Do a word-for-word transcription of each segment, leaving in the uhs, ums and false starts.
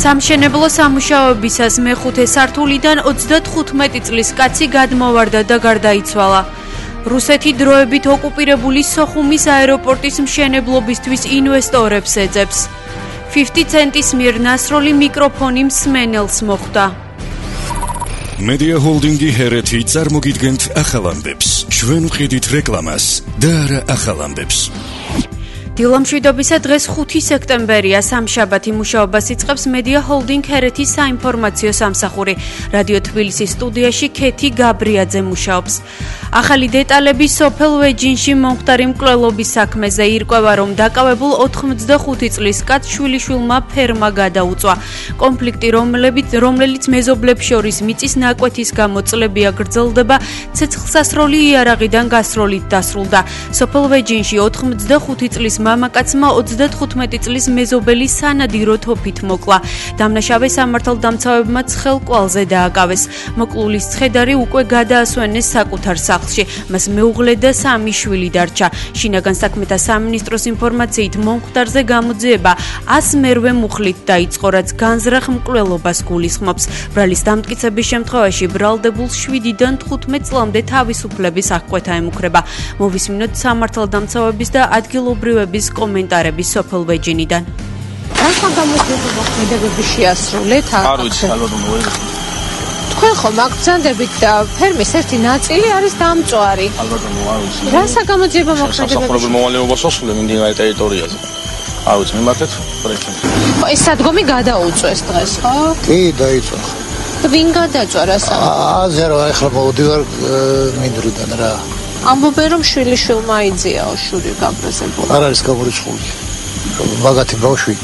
სამშენებლო სამუშაოებისას მეხუთე სართულიდან ოცდათხუთმეტი წლის კაცი გადმოვარდა და გარდაიცვალა. რუსეთი დროებით ოკუპირებული სოხუმის აეროპორტის მშენებლობისთვის ინვესტორებს ეძებს. πενήντα ცენტის მიერ ნასროლი მიკროფონი მსმენელს მოხვდა. Media Holdingi ჰერეთი წარმოგიდგენთ ახალ ამბებს. ჩვენ ვყიდით რეკლამას და არა ახალ ამბებს. დილამშვიდობისა დღეს ხუთი სექტემბერია, სამშაბათი მუშაობას იწყებს Media Holding ჰერეთის საინფორმაციო სამსახური. რადიო თბილისის სტუდიაში ქეთი გაბრიაძე მუშაობს. ახალი დეტალები სოფელ ვეჯინში მომხდარი მკვლელობის საქმეზე ირკვევა, რომ დაკავებულ ოთხმოცდახუთი წლის კაცს შვილიშვილმა ფერმა გადაუწვა. კონფლიქტი, რომელიც მეზობლებს შორის მიწის ნაკვეთის გამო წლებია გრძელდება, ცეცხლსასროლი იარაღიდან გასროლით დასრულდა. სოფელ ვეჯინში ოთხმოცდახუთი წლის მამაკაცმა ოცდათხუთმეტი წლის მეზობელი სანადირო თოფით მოკლა. დამნაშავე სამართალდამცავებმა ცხელ-კვალზე დააკავეს. მოკლულის ცხედარი უკვე გადაასვენეს საკუთარ სახლში. მას მეუღლე და სამი შვილი დარჩა. შინაგან საქმეთა სამინისტროს ინფორმაციით მომხდარზე გამოძიება ას მერვე მუხლით დაიწყო, რაც განზრახ მკვლელობას გულისხმობს. ბრალის დამტკიცების შემთხვევაში ბრალდებულს შვიდიდან თხუთმეტ წლამდე თავისუფლების აღკვეთა ემუქრება. მოვისმინოთ სამართალდამცავების და ადგილობრივების კომენტარები სოფელ ვეჯინიდან. რასთან გამოძიება მოქმედებები შეასრულეთ? არ ვიცი, ალბათ მოვიდა. თქვენ ხომ აგრძანდებით და ფერმის ერთი ნაწილი არის დამწვარი. ალბათ არ ვიცი. რასთან გამოძიება მოქმედებები? სასოფლო მოვალეობას ასრულებ მიმდინარე ტერიტორიაზე. არ ვიცი, მიმართეთ პრეჩემ. ეს სადგომი გადაუწვეს დღეს, ხო? კი, დაიწვა. ვინ გადაწვა რასთან? აზე რა, ეხლა მოვდივარ მინდვრიდან რა. ამბობენ რომ შვილიშვილმა აიძიაო შური გაბრაზებული. არ არის გამორიცხული. მაგათი ბავშვი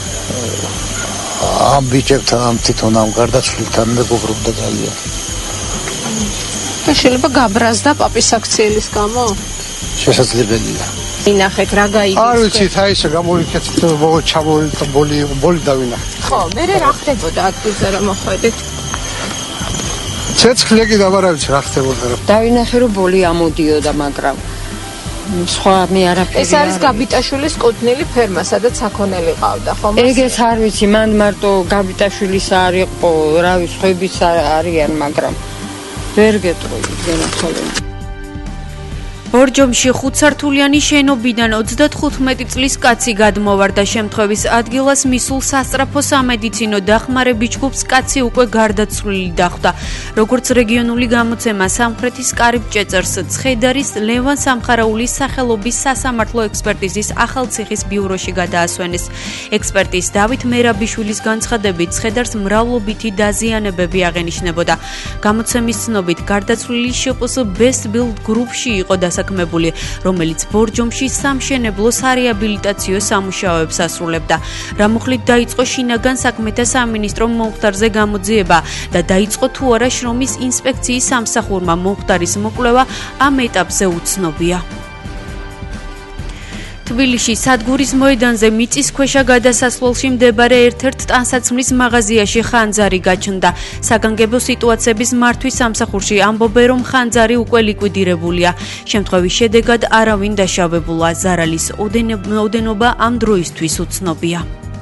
ამ ბიჭებთან, ამ თვითონ ამ გარდაცვლილთან მეგობრობდა ძალიან. და შეიძლება გაბრაზდა პაპის აქციელის გამო? შესაძლებელია. ინახეთ რა გაიგეს. არ ვიცით, აი ესე გამოვიქეთ ჩამოვიდა ბოლი ბოლი დავინახეთ. ხო, მე რა ხდებოდა ადგილზე რომ მოხვედით? ცეცხლი კი დავარავით რა ხდებოდა. დავინახე რომ ბოლი ამოდიოდა, მაგრამ სხვა მე არაფერი. ეს არის გაბიტაშვილის კუთვნილი ფერმა, სადაც საქონელი ყავდა, ხო? ეგეც არ ვიცი, მან მარტო გაბიტაშვილის არ იყო, რავი, სხვებიც არიან, მაგრამ ვერ გეტყვი გენახალენ. ბორჯომში ხუთსართულიანი შენობიდან ოცდათხუთმეტი წლის კაცი გადმოვარდა. შემთხვევის ადგილას მისულ სასწრაფო სამედიცინო დახმარების ჯგუფს კაცი უკვე გარდაცვლილი დახვდა. როგორც რეგიონული გამოცემა სამხრეთის კარიბჭეწერს ცხედარის ლევან სამხარაულის სახელობის სასამართლო ექსპერტიზის ახალციხის ბიუროში გადაასვენეს. ექსპერტის დავით მერაბიშვილის განცხადებით ცხედარს მრავლობითი დაზიანებები აღენიშნებოდა. გამოცემის ცნობით გარდაცვლილი შპს Best Build გრუპში იყო დასაქმებული, რომელიც ბორჯომში სამშენებლო სარეაბილიტაციო სამუშაოებს ასრულებდა. რა მოხლით დაიწყო შინაგან საქმეთა სამინისტრომ მომხდარზე გამოძიება და დაიწყო თუ არა შრომის ინსპექციის სამსახურმა მომხდარის მოკვლევა ამ ეტაპზე უცნობია. თბილისში სადგურის მოედანზე მიწისქვეშა გადასასვლელში მდებარე ერთ-ერთ ტანსაცმლის მაღაზიაში ხანძარი გაჩნდა. საგანგებო სიტუაციების მართვის სამსახურში ამბობენ, რომ ხანძარი უკვე ლიკვიდირებულია. შემთხვევის შედეგად არავინ დაშავებულა. ზარალის ოდენობა ამ დროისთვის უცნობია.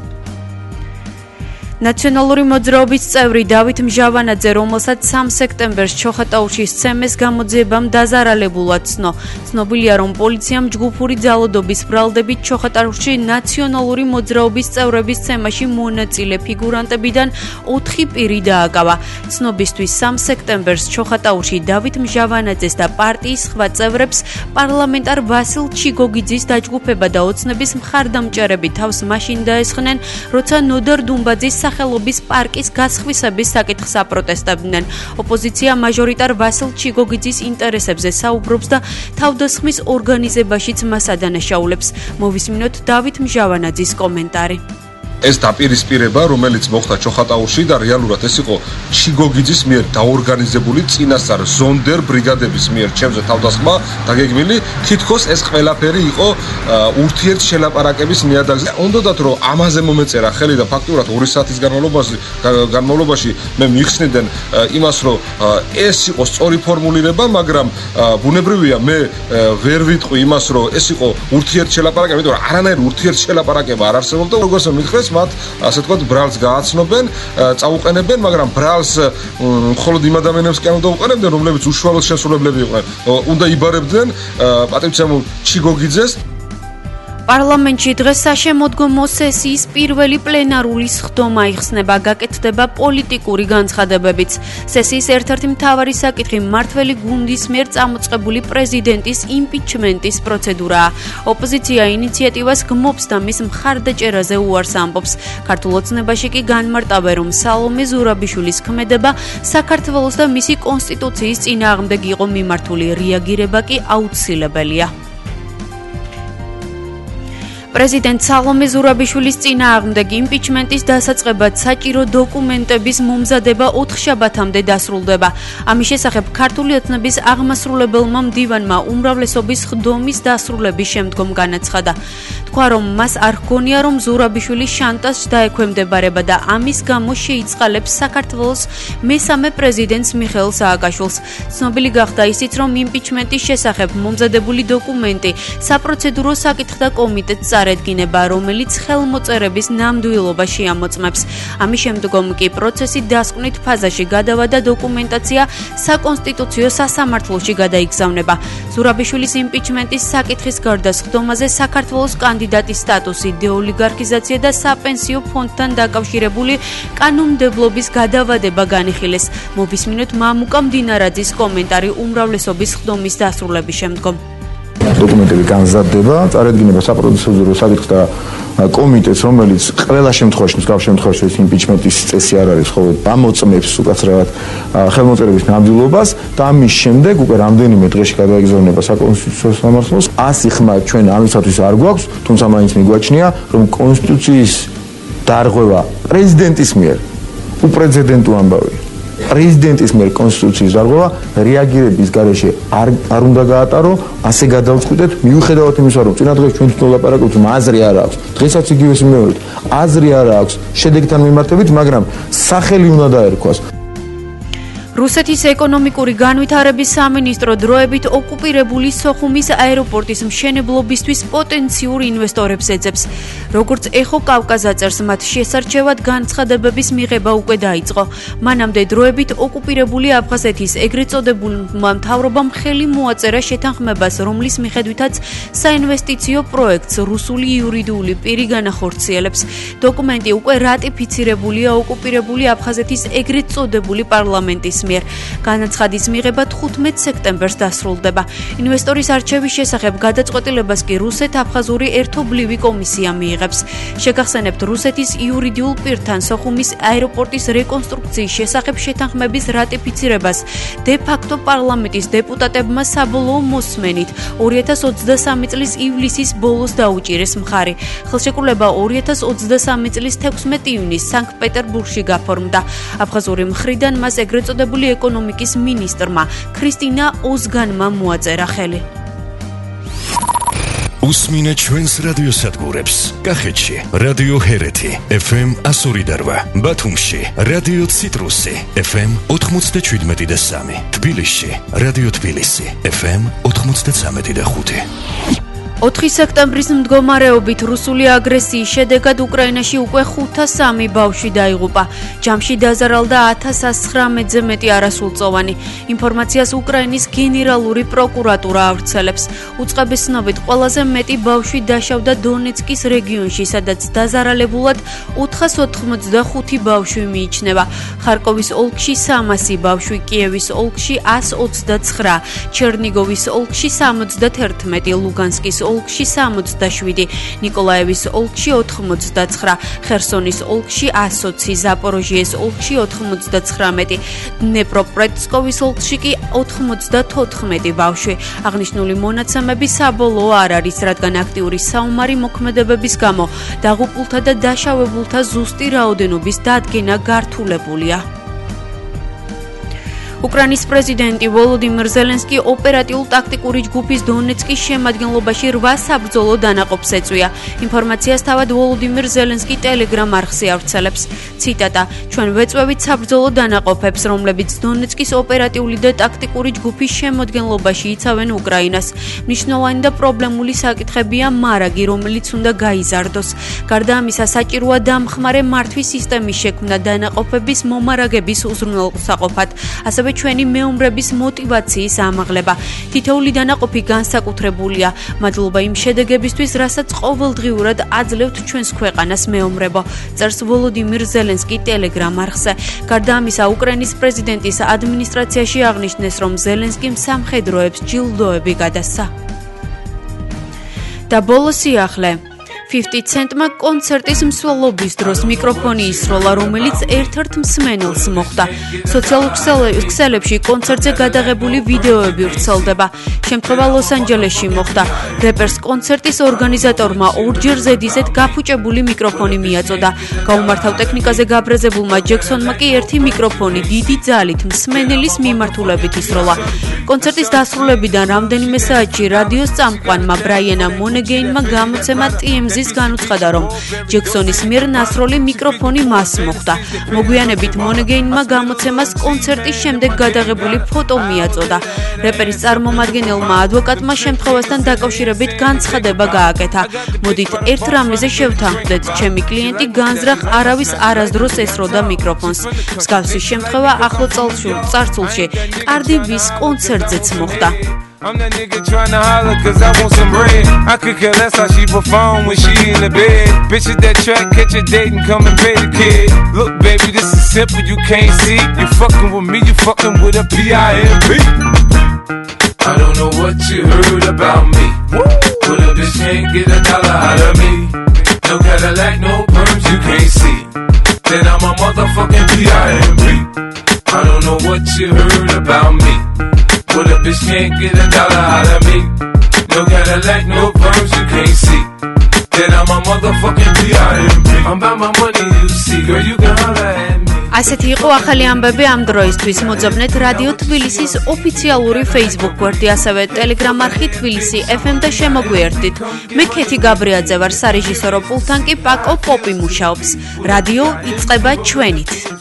ნაციონალური მოძრაობის წევრი დავით მჟავანაძე, რომელსაც სამ სექტემბერს ჩოხატაურში სცემეს გამოძიებამ დაზარალებულად ცნო. ცნობილია, რომ პოლიციამ ჯგუფური ძალადობის ბრალდებით ჩოხატაურში ნაციონალური მოძრაობის წევრების სცემაში მონაწილე ფიგურანტებიდან ოთხი პირი დააკავა. ცნობისთვის სამ სექტემბერს ჩოხატაურში დავით მჟავანაძეს და პარტიის სხვა წევრებს პარლამენტარ ვასილ ჩიგოგიძის დაჯგუფება და ოცნების მხარდამჭერები თავს მაშინ დაესხნენ, როცა ნოდარ დუმბაძის სახელობის პარკის გასხვისების საკითხს აპროტესტებდნენ. ოპოზიცია მაჟორიტარ ვასილ ჩიგოგიძის ინტერესებზე საუბრობს და თავდასხმის ორგანიზებაშიც მას ადანაშაულებს. მოვისმინოთ დავით მჟავანაძის კომენტარი. ეს დაპირისპირება, რომელიც მოხდა ჩოხატაურში და რეალურად ეს იყო ჩიგოგიძის მიერ დაორგანიზებული წინასწარ ზონდერ ბრიგადების მიერ ჩემზე თავდასხმა დაგეგმილი, თითქოს ეს ყველაფერი იყო ურთიერთ შელაპარაკების ნიადაგზე. უნდათ რომ ამაზე მომეწერა ხელი და ფაქტურად ორი საათის განმავლობაში განმავლობაში მე მიხსნიდან იმას, რომ ეს იყო სწორი ფორმულირება, მაგრამ ბუნებრივია მე ვერ ვიტყვი იმას, რომ ეს იყო ურთიერთ შელაპარაკება, იმიტომ რომ არანაირი ურთიერთ შელაპარაკება არ არსებობდა, როგორც მითხრეს მათ ასე ვთქვათ ბრალს გააცნობენ, წაუყენებენ, მაგრამ ბრალს მხოლოდ იმ ადამიანებს კი არ უნდა უყენებდნენ, რომლებიც უშუალოდ შესრულებლები იყვნენ. უნდა იბარებდნენ პატივცემულ ჩიგოგიძეს. პარლამენტში დღეს საშემოდგომო სესიის პირველი პლენარული სხდომა იხსნება, გაკეთდება პოლიტიკური განცხადებებიც. სესიის ერთ-ერთი მთავარი საკითხი მმართველი გუნდის მიერ წამოწყებული პრეზიდენტის იმპიჩმენტის პროცედურაა. ოპოზიცია ინიციატივას გმობს და მის მხარდაჭერაზე უარს ამბობს. ქართულ ოცნებაში კი განმარტავენ, რომ სალომე ზურაბიშვილის ქმედება საქართველოს და მისი კონსტიტუციის წინააღმდეგ იყო მიმართული, რეაგირება კი აუცილებელია. პრეზიდენტ სალომე ზურაბიშვილის წინააღმდეგ იმპიჩმენტის დასაწყებად საჭირო დოკუმენტების მომზადება ოთხშაბათამდე დასრულდება. ამის შესახებ ქართული ოცნების აღმასრულებელმა მდივანმა უმრავლესობის ხდომის დასრულების შემდგომ განაცხადა. თქვა, რომ მას არ ჰგონია, რომ ზურაბიშვილი შანტაჟს დაექვემდებარება და ამის გამო შეიწყალებს საქართველოს მესამე პრეზიდენტს მიხეილ სააკაშვილს. ცნობილი გახდა ისიც, რომ იმპიჩმენტის შესახებ მომზადებული დოკუმენტი საპროცედურო საკითხთა კომიტეტს წარედგინება, რომელიც ხელმოწერების ნამდვილობა შეამოწმებს. ამის შემდგომ კი პროცესი დასკვნით ფაზაში გადავა და დოკუმენტაცია საკონსტიტუციო სასამართლოში გადაიგზავნება. ზურაბიშვილის იმპიჩმენტის საკითხის გარდა სხდომაზე საქართველოს კანდიდატის სტატუსი, დეოლიგარქიზაცია და საპენსიო ფონდთან დაკავშირებული კანონმდებლობის გადავადება განიხილეს. მოვისმინოთ მამუკა მდინარაძის კომენტარი უმრავლესობის ხდომის დასრულების შემდგომ. დოკუმენტები განზადდება, წარედგინება საპროცედურო საკითხთა კომიტეტს, რომელიც ყველა შემთხვევაში, მსგავს შემთხვევაში ეს იმპიჩმენტის წესი არ არის, ხოლო ამოწმებს უკაცრავად ხელმოწერების ნამდვილობას და ამის შემდეგ უკვე რამდენიმე დღეში გადაიგზავნება საკონსტიტუციო სამართლოს. ასი ხმა ჩვენ ამისათვის არ გვაქვს, თუმცა მაინც მიგვაჩნია, რომ კონსტიტუციის დარღვევა პრეზიდენტის მიერ უპრეცედენტო ამბავი. პრეზიდენტის მიერ კონსტიტუციის დარღვევა რეაგირების გარეშე არ არ უნდა გაატარო, ასე გადავწყვიტეთ, მიუხედავად იმისა, რომ წინა დღეს ჩვენ თვითონ ვლაპარაკობთ, რომ აზრი არ აქვს. დღესაც იგივე სიმეორით, აზრი არ აქვს შედეგთან მიმართებით, მაგრამ სახელი უნდა დაერქვას. რუსეთის ეკონომიკური განვითარების სამინისტრო დროებით ოკუპირებული სოხუმის აეროპორტის მშენებლობისთვის პოტენციურ ინვესტორებს ეძებს. როგორც ეხო კავკაზა წერს, მათ შესარჩევად განცხადებების მიღება უკვე დაიწყო. მანამდე დროებით ოკუპირებული აფხაზეთის ეგრეთ წოდებულმა მთავრობამ ხელი მოაწერა შეთანხმებას, რომლის მიხედვითაც საინვესტიციო პროექტს რუსული იურიდიული პირი განახორციელებს. დოკუმენტი უკვე რატიფიცირებულია ოკუპირებული აფხაზეთის ეგრეთ წოდებული პარლამენტის მიერ. განაცხადის მიღება თხუთმეტ სექტემბერს დასრულდება. ინვესტორის არჩევის შესახებ გადაწყვეტილებას კი რუსეთ-აფხაზური ერთობლივი კომისია მიიღებს. შეგახსენებთ, რუსეთის იურიდიულ პირთან სოხუმის აეროპორტის რეკონსტრუქციის შესახებ შეთანხმების რატიფიცირებას დე-ფაქტო პარლამენტის დეპუტატებმა საბოლოო მოსმენით ორი ათას ოცდასამი წლის ივლისის ბოლოს დაუჭირეს მხარი. ხელშეკრულება ორი ათას ოცდასამი წლის თექვსმეტ ივნის სანქტ-პეტერბურგში გაფორმდა. აფხაზური მხრიდან მას ეგრეთ წოდებული ეკონომიკის მინისტრმა ქრისტინა ოზგანმა მოაწერა ხელი. უსმინე ჩვენს რადიოსადგურებს. კახეთში რადიო ჰერეთი ეფ ემ εκατო ორი და რვა, ბათუმში რადიო ციტრუსი ეფ ემ ოთხმოცდაშვიდმეტი და სამი, თბილისში რადიო თბილისი ეფ ემ ოთხმოცდაცამეტი და ხუთი. ოთხი სექტემბრის მდგომარეობით რუსული აგრესიის შედეგად უკრაინაში უკვე ხუთას სამი ბავშვი დაიღუპა. ჯამში დაზარალდა ათას ცხრამეტზე მეტი არასრულწლოვანი. ინფორმაციას უკრაინის გენერალური პროკურატურა ავრცელებს. უწყების ცნობით ყველაზე მეტი ბავშვი დაშავდა დონეცკის რეგიონში, სადაც დაზარალებულად ოთხას ოთხმოცდახუთი ბავშვი მიიჩნევა. ხარკოვის ოლქში სამასი ბავშვი, კიევის ოლქში ას ოცდაცხრა, ჩერნიგოვის ოლქში სამოცდაერთმეტი, ლუგანსკის ოლქში სამოცდაშვიდი, ნიკოლაევის ოლქში ოთხმოცდაცხრა, ხერსონის ოლქში ოცი, ზაპოროჟიეს ოლქში ოთხმოცდაცხრამეტი, დნეპროპეტროვსკის ოლქში კი ოთხმოცდათოთხმეტი ბავშვი. აღნიშნული მონაცემები საბოლოო არ არის, რადგან აქტიური საომარი მოქმედებების გამო დაღუპულთა და დაშავებულთა ზუსტი რაოდენობის დადგენა გართულებულია. უკრაინის პრეზიდენტი ვოლოდიმირ ზელენსკი ოპერატიულ-ტაქტიკური ჯგუფის დონეცკის შემადგენლობაში რვა საბრძოლო დანაყოფს ეწვია. ინფორმაციას თავად ვოლოდიმირ ზელენსკი ტელეგრამ არხზე ავრცელებს. ციტატა: ჩვენ ვეწვევით საბრძოლო დანაყოფებს, რომლებიც დონეცკის ოპერატიული და ტაქტიკური ჯგუფის შემადგენლობაში იცავენ უკრაინას. მნიშვნელოვანი და პრობლემული საკითხებია მარაგი, რომელიც უნდა გაიზარდოს. გარდა ამისა, საჭიროა დამხმარე მართვის სისტემის შექმნა დანაყოფების მომარაგების უზრუნველსაყოფად. ასევე ჩვენი მეომრების მოტივაციის ამაღლება. თითოეული დანაყოფი განსაკუთრებულია. მადლობა იმ შედეგებისთვის, რასაც ყოველდღიურად აძლევთ ჩვენს ქვეყანას მეომრებო. წერს ვოლოდიმირ ზელენსკი ტელეგრამ არხზე. გარდა ამისა, უკრაინის პრეზიდენტის ადმინისტრაციაში აღნიშნეს, რომ ზელენსკიმ სამხედროებს ჯილდოები გადასცა. და ბოლო სიახლე. fifty Cent-მა კონცერტის მსვლელობის დროს მიკროფონი ისროლა, რომელიც ერთ-ერთ მსმენელს მოხვდა. სოციალურ ქსელებში კონცერტზე გადაღებული ვიდეოები ვრცელდება. შემთხვევა ლოს-ანჯელესში მოხდა. რეპერს კონცერტის ორგანიზატორმა ორჯერ ზედიზედ გაფუჭებული მიკროფონი მიაწოდა. გაუმართავ ტექნიკაზე გაბრაზებულმა ჯექსონმა კი ერთი მიკროფონი დიდი ძალით მსმენელის მიმართულებით ისროლა. კონცერტის დასრულებიდან რამდენიმე საათში რადიოს წამყვანმა ბრაიანა მონეგეინმა გამოცემა ტი ემ ზის განუცხადა, რომ ჯექსონის მიერ ნასროლი მიკროფონი მას მოხვდა. მოგვიანებით მონეგეინმა გამოცემას კონცერტის შემდეგ გადაღებული ფოტო მიაწოდა. რეპერის წარმომადგენელმა ადვოკატმა შემთხვევასთან დაკავშირებით განცხადება გააკეთა. მოდით ერთ რამეზე შევთანხმდეთ, ჩემი კლიენტი განზრახ არავის არასდროს ესროდა მიკროფონს. მსგავსი შემთხვევა ახლო წარსულში კარდი ბის კონცერტზეც მოხდა. I'm that nigga tryna holler cause I want some bread. I could care less how she perform when she in the bed. Bitches that track, catch a date and come and pay the kid. Look baby, this is simple, you can't see. You fucking with me, you fucking with a P I M P. I don't know what you heard about me. But a bitch can't get a dollar out of me. No Cadillac, no perms, you can't see. Then I'm a motherfucking P I M P. I don't know what you heard about me. But a bitch can't get a dollar out of me. No Cadillac, no perms, you can't see. Then I'm a motherfucking P I M P. I'm about my money, you see, girl, you can holler at me. ასეთი იყო ახალი ამბები ამ დროისთვის. მოძებნეთ რადიო თბილისის ოფიციალური Facebook გვერდი, ასევე Telegram არხი თბილისი ეფ ემ და შემოგვიერთდით. მე ქეთი გაბრიაძე ვარ, სარეჟისორო პულტთან კი პაკო პოპი მუშაობს. რადიო იწყება ჩვენით.